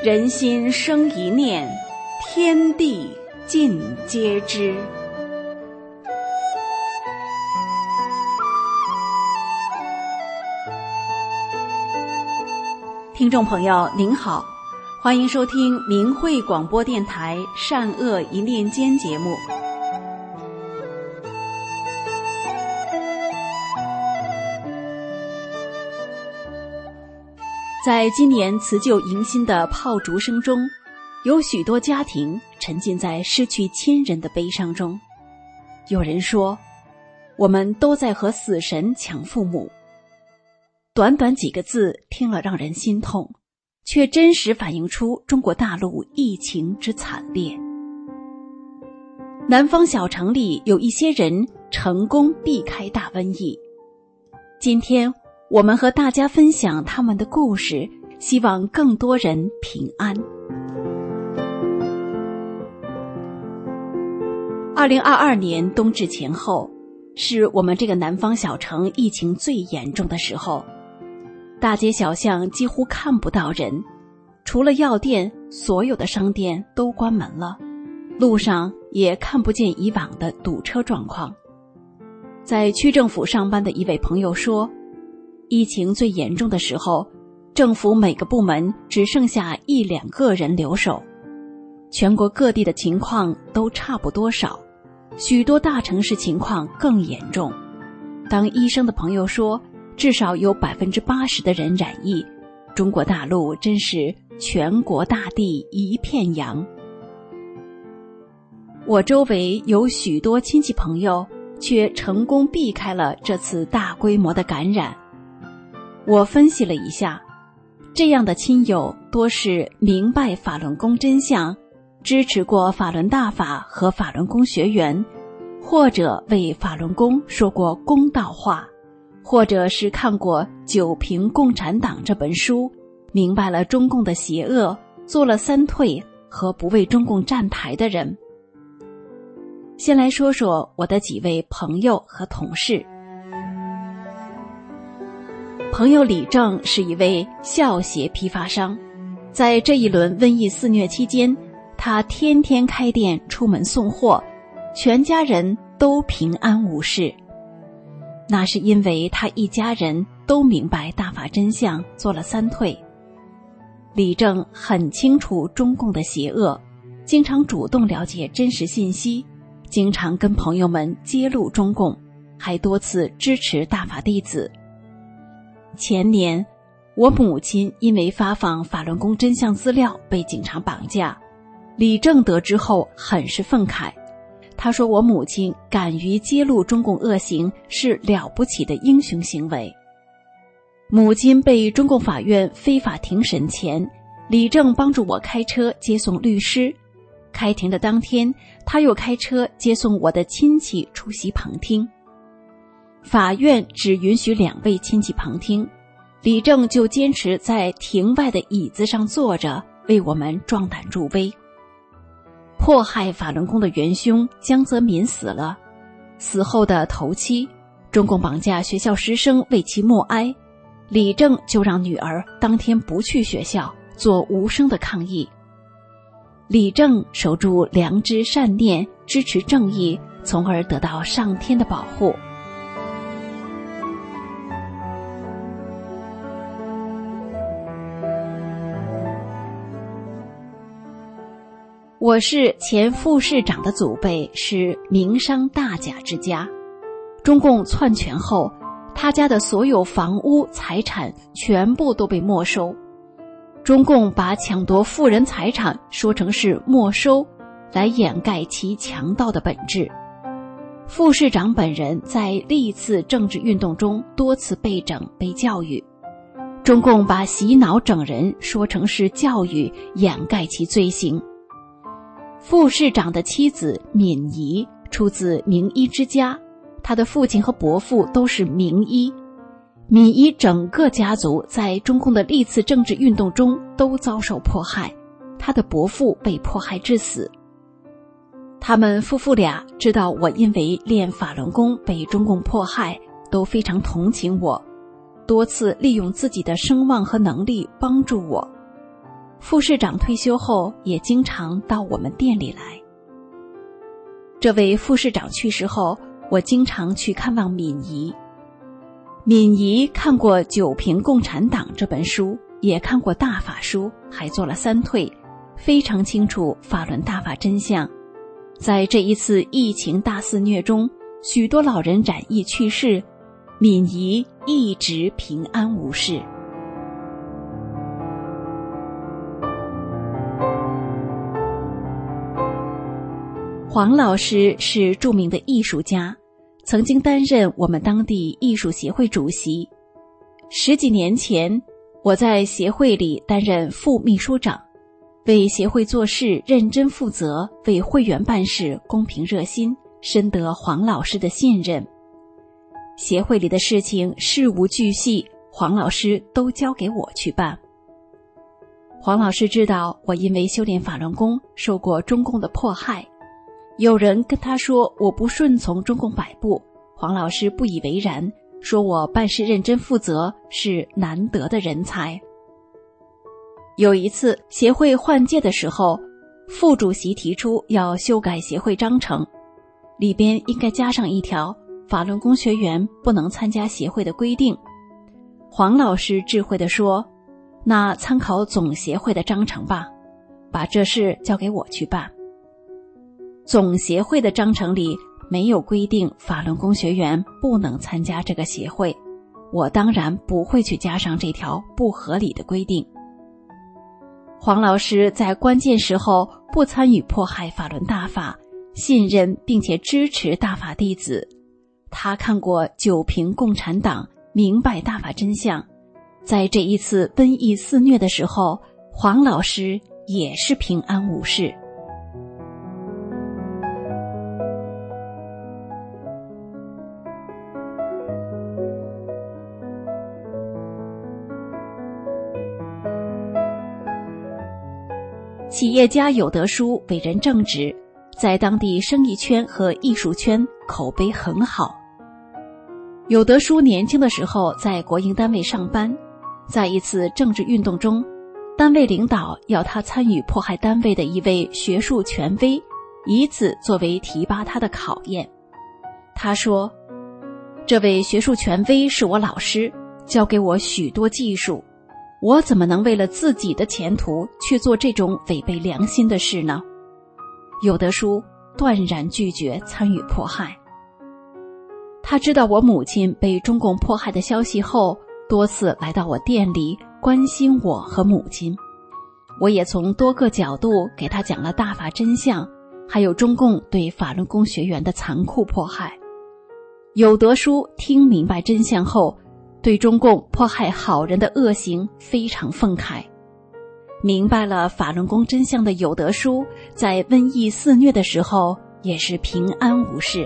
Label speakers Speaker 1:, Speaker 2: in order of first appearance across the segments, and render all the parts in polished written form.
Speaker 1: 人心生一念，天地尽皆知。听众朋友您好，欢迎收听明慧广播电台善恶一念间节目。在今年辞旧迎新的炮竹声中，有许多家庭沉浸在失去亲人的悲伤中。有人说，我们都在和死神抢父母。短短几个字听了让人心痛，却真实反映出中国大陆疫情之惨烈。南方小城里有一些人成功避开大瘟疫。今天我们和大家分享他们的故事，希望更多人平安。2022年冬至前后，是我们这个南方小城疫情最严重的时候，大街小巷几乎看不到人，除了药店，所有的商店都关门了，路上也看不见以往的堵车状况。在区政府上班的一位朋友说，疫情最严重的时候，政府每个部门只剩下1-2个人留守，全国各地的情况都差不多少，许多大城市情况更严重。当医生的朋友说至少有80%的人染疫，中国大陆真是全国大地一片洋。我周围有许多亲戚朋友却成功避开了这次大规模的感染。我分析了一下，这样的亲友多是明白法轮功真相，支持过法轮大法和法轮功学员，或者为法轮功说过公道话，或者是看过《九评共产党》这本书，明白了中共的邪恶，做了3退和不为中共站台的人。先来说说我的几位朋友和同事。朋友李正是一位校鞋批发商，在这一轮瘟疫肆虐期间，他天天开店出门送货，全家人都平安无事。那是因为他一家人都明白大法真相，做了3退。李正很清楚中共的邪恶，经常主动了解真实信息，经常跟朋友们揭露中共，还多次支持大法弟子。前年，我母亲因为发放法轮功真相资料被警察绑架，李正得知后很是愤慨。他说我母亲敢于揭露中共恶行是了不起的英雄行为。母亲被中共法院非法庭审前，李正帮助我开车接送律师。开庭的当天，他又开车接送我的亲戚出席旁听。法院只允许2位亲戚旁听，李正就坚持在庭外的椅子上坐着，为我们壮胆助威。迫害法轮功的元凶江泽民死了，死后的头七，中共绑架学校师生为其默哀，李正就让女儿当天不去学校，做无声的抗议。李正守住良知善念，支持正义，从而得到上天的保护。我是前副市长的祖辈，是名商大贾之家。中共篡权后，他家的所有房屋财产全部都被没收。中共把抢夺富人财产说成是没收，来掩盖其强盗的本质。副市长本人在历次政治运动中多次被整被教育，中共把洗脑整人说成是教育，掩盖其罪行。副市长的妻子敏仪出自名医之家，他的父亲和伯父都是名医。敏仪整个家族在中共的历次政治运动中都遭受迫害，他的伯父被迫害致死。他们夫妇俩知道我因为练法轮功被中共迫害，都非常同情我，多次利用自己的声望和能力帮助我。 副市长退休后也经常到我们店里来。这位副市长去世后，我经常去看望敏仪。敏仪看过《九评共产党》这本书，也看过大法书，还做了3退，非常清楚法轮大法真相。在这一次疫情大肆虐中，许多老人染疫去世，敏仪一直平安无事。黄老师是著名的艺术家，曾经担任我们当地艺术协会主席。10几年前，我在协会里担任副秘书长，为协会做事认真负责，为会员办事公平热心，深得黄老师的信任。协会里的事情事无巨细，黄老师都交给我去办。黄老师知道我因为修炼法轮功受过中共的迫害，有人跟他说我不顺从中共摆布，黄老师不以为然，说我办事认真负责，是难得的人才。有一次协会换届的时候，副主席提出要修改协会章程，里边应该加上一条法轮功学员不能参加协会的规定。黄老师智慧地说，那参考总协会的章程吧，把这事交给我去办。总协会的章程里没有规定法轮功学员不能参加这个协会，我当然不会去加上这条不合理的规定。黄老师在关键时候不参与迫害法轮大法，信任并且支持大法弟子。他看过《九评共产党》，明白大法真相。在这一次瘟疫肆虐的时候，黄老师也是平安无事。企业家有德书为人正直，在当地生意圈和艺术圈口碑很好。有德书年轻的时候在国营单位上班，在一次政治运动中，单位领导要他参与迫害单位的一位学术权威，以此作为提拔他的考验。他说，这位学术权威是我老师，教给我许多技术，我怎么能为了自己的前途去做这种违背良心的事呢？有德书断然拒绝参与迫害。他知道我母亲被中共迫害的消息后，多次来到我店里关心我和母亲。我也从多个角度给他讲了大法真相，还有中共对法轮功学员的残酷迫害。有德书听明白真相后，对中共迫害好人的恶行非常愤慨。明白了法轮功真相的有德书，在瘟疫肆虐的时候也是平安无事。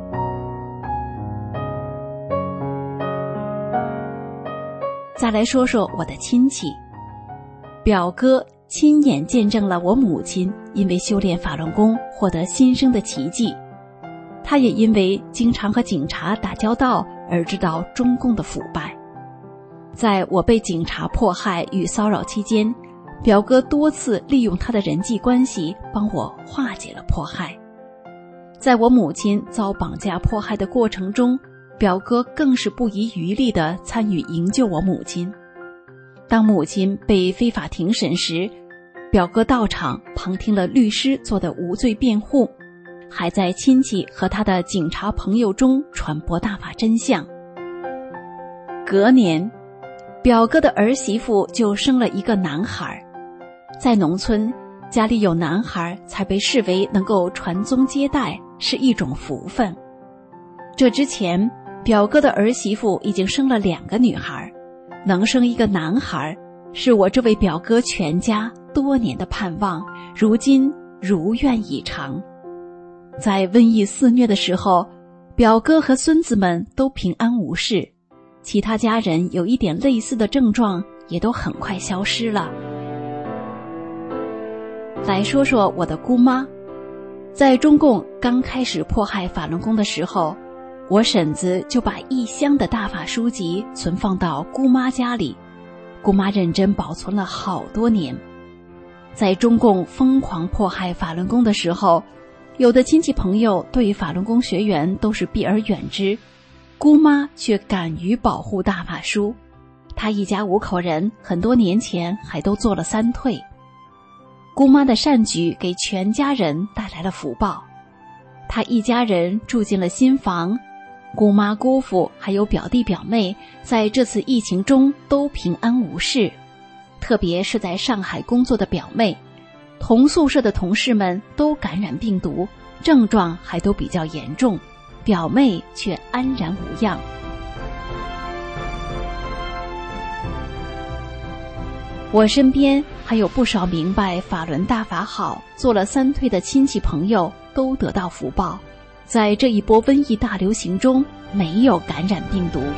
Speaker 1: 再来说说我的亲戚，表哥亲眼见证了我母亲因为修炼法轮功获得新生的奇迹，他也因为经常和警察打交道而知道中共的腐败。在我被警察迫害与骚扰期间，表哥多次利用他的人际关系帮我化解了迫害。在我母亲遭绑架迫害的过程中，表哥更是不遗余力地参与营救我母亲。当母亲被非法庭审时，表哥到场旁听了律师做的无罪辩护，还在亲戚和他的警察朋友中传播大法真相。隔年，表哥的儿媳妇就生了一个男孩。在农村，家里有男孩才被视为能够传宗接代，是一种福分。这之前，表哥的儿媳妇已经生了2个女孩，能生一个男孩，是我这位表哥全家多年的盼望，如今如愿以偿。在瘟疫肆虐的时候，表哥和孙子们都平安无事，其他家人有一点类似的症状也都很快消失了。来说说我的姑妈，在中共刚开始迫害法轮功的时候，我婶子就把1箱的大法书籍存放到姑妈家里，姑妈认真保存了好多年。 在中共疯狂迫害法轮功的时候，有的亲戚朋友对法轮功学员都是避而远之，姑妈却敢于保护大法师。她一家5口人很多年前还都做了3退。姑妈的善举给全家人带来了福报，她一家人住进了新房，姑妈姑父还有表弟表妹在这次疫情中都平安无事。特别是在上海工作的表妹，同宿舍的同事们都感染病毒，症状还都比较严重，表妹却安然无恙。我身边还有不少明白法轮大法好，做了3退的亲戚朋友都得到福报，在这一波瘟疫大流行中没有感染病毒。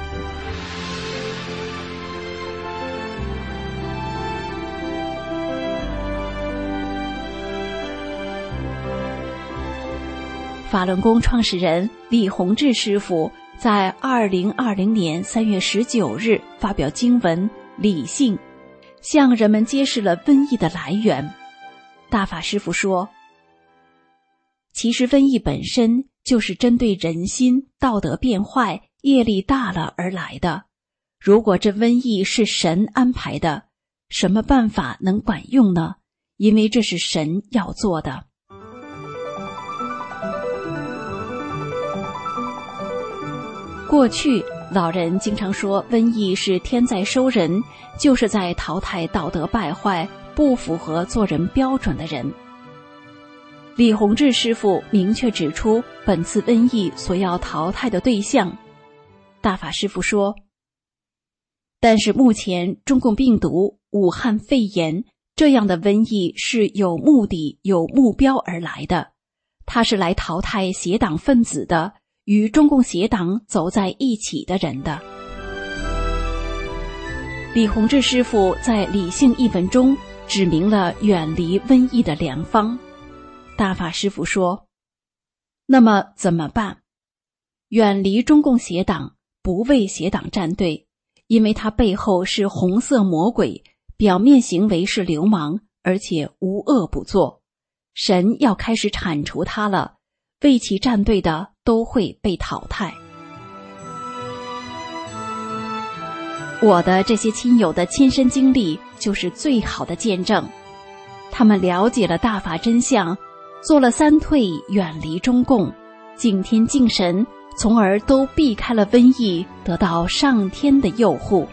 Speaker 1: 法轮功创始人李洪志师父在2020年3月19日发表经文《理性》，向人们揭示了瘟疫的来源。大法师父说，其实瘟疫本身就是针对人心道德变坏、业力大了而来的。如果这瘟疫是神安排的，什么办法能管用呢？因为这是神要做的。过去老人经常说瘟疫是天在收人，就是在淘汰道德败坏、不符合做人标准的人。李洪志师父明确指出本次瘟疫所要淘汰的对象。大法师父说，但是目前中共病毒、武汉肺炎这样的瘟疫是有目的、有目标而来的，它是来淘汰邪党分子的，与中共邪党走在一起的人的。李洪志师父在《理性》一文中指明了远离瘟疫的良方。大法师父说，那么怎么办？远离中共邪党，不为邪党站队，因为他背后是红色魔鬼，表面行为是流氓，而且无恶不作。神要开始铲除他了，为其站队的都会被淘汰。我的这些亲友的亲身经历就是最好的见证，他们了解了大法真相，做了3退，远离中共，敬天敬神，从而都避开了瘟疫，得到上天的佑护。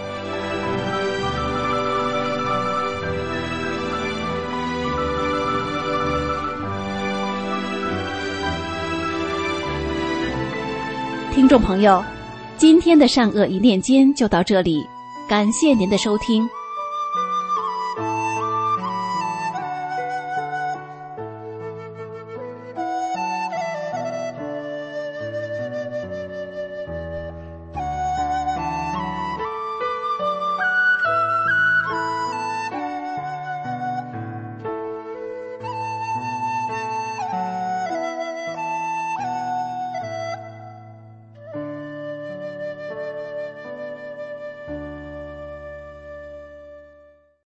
Speaker 1: 听众朋友，今天的善恶一念间就到这里，感谢您的收听。